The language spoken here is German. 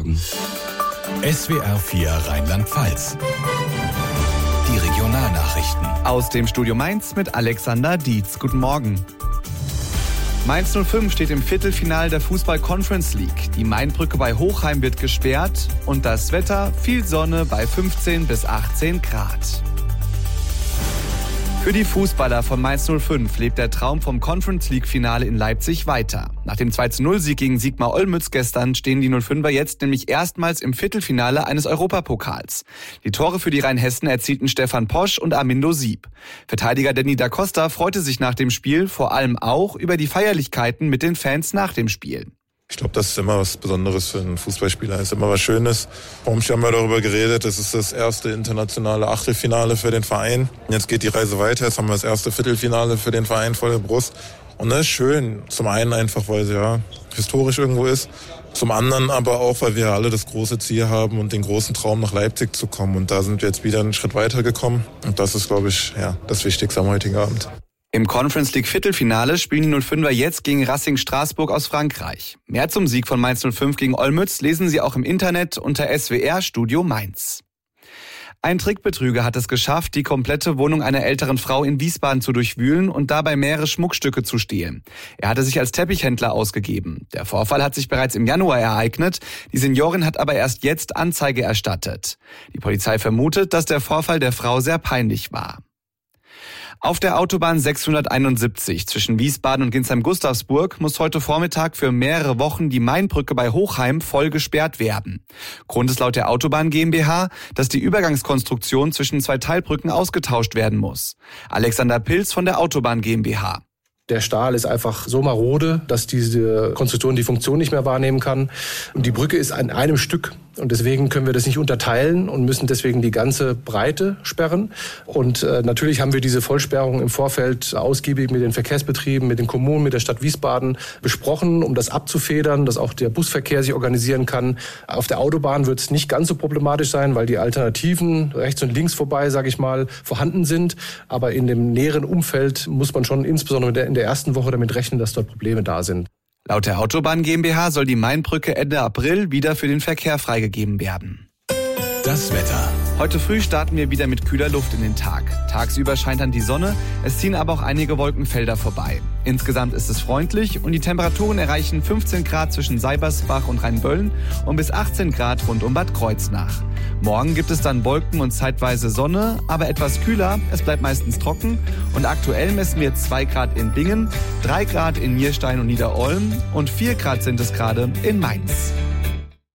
Morgen. SWR 4 Rheinland-Pfalz. Die Regionalnachrichten. Aus dem Studio Mainz mit Alexander Dietz. Guten Morgen. Mainz 05 steht im Viertelfinale der Fußball-Conference League. Die Mainbrücke bei Hochheim wird gesperrt und das Wetter, viel Sonne bei 15 bis 18 Grad. Für die Fußballer von Mainz 05 lebt der Traum vom Conference-League-Finale in Leipzig weiter. Nach dem 2:0-Sieg gegen Sigma Olmütz gestern stehen die 05er jetzt nämlich erstmals im Viertelfinale eines Europapokals. Die Tore für die Rheinhessen erzielten Stefan Posch und Armindo Sieb. Verteidiger Danny da Costa freute sich nach dem Spiel vor allem auch über die Feierlichkeiten mit den Fans nach dem Spiel. Ich glaube, das ist immer was Besonderes für einen Fußballspieler. Das ist immer was Schönes. Warum haben wir darüber geredet? Das ist das erste internationale Achtelfinale für den Verein. Jetzt geht die Reise weiter. Jetzt haben wir das erste Viertelfinale für den Verein vor der Brust. Und das ist schön. Zum einen einfach, weil es ja historisch irgendwo ist. Zum anderen aber auch, weil wir alle das große Ziel haben und den großen Traum, nach Leipzig zu kommen. Und da sind wir jetzt wieder einen Schritt weiter gekommen. Und das ist, glaube ich, das Wichtigste am heutigen Abend. Im Conference League Viertelfinale spielen die 05er jetzt gegen Racing Straßburg aus Frankreich. Mehr zum Sieg von Mainz 05 gegen Olmütz lesen Sie auch im Internet unter SWR Studio Mainz. Ein Trickbetrüger hat es geschafft, die komplette Wohnung einer älteren Frau in Wiesbaden zu durchwühlen und dabei mehrere Schmuckstücke zu stehlen. Er hatte sich als Teppichhändler ausgegeben. Der Vorfall hat sich bereits im Januar ereignet. Die Seniorin hat aber erst jetzt Anzeige erstattet. Die Polizei vermutet, dass der Vorfall der Frau sehr peinlich war. Auf der Autobahn 671 zwischen Wiesbaden und Ginsheim-Gustavsburg muss heute Vormittag für mehrere Wochen die Mainbrücke bei Hochheim voll gesperrt werden. Grund ist laut der Autobahn GmbH, dass die Übergangskonstruktion zwischen zwei Teilbrücken ausgetauscht werden muss. Alexander Pilz von der Autobahn GmbH. Der Stahl ist einfach so marode, dass diese Konstruktion die Funktion nicht mehr wahrnehmen kann. Und die Brücke ist an einem Stück. Und deswegen können wir das nicht unterteilen und müssen deswegen die ganze Breite sperren. Und natürlich haben wir diese Vollsperrung im Vorfeld ausgiebig mit den Verkehrsbetrieben, mit den Kommunen, mit der Stadt Wiesbaden besprochen, um das abzufedern, dass auch der Busverkehr sich organisieren kann. Auf der Autobahn wird es nicht ganz so problematisch sein, weil die Alternativen rechts und links vorbei, sage ich mal, vorhanden sind. Aber in dem näheren Umfeld muss man schon insbesondere in der ersten Woche damit rechnen, dass dort Probleme da sind. Laut der Autobahn GmbH soll die Mainbrücke Ende April wieder für den Verkehr freigegeben werden. Das Wetter. Heute früh starten wir wieder mit kühler Luft in den Tag. Tagsüber scheint dann die Sonne, es ziehen aber auch einige Wolkenfelder vorbei. Insgesamt ist es freundlich und die Temperaturen erreichen 15 Grad zwischen Seibersbach und Rheinböllen und bis 18 Grad rund um Bad Kreuznach. Morgen gibt es dann Wolken und zeitweise Sonne, aber etwas kühler, es bleibt meistens trocken und aktuell messen wir 2 Grad in Bingen, 3 Grad in Nierstein und Niederolm und 4 Grad sind es gerade in Mainz.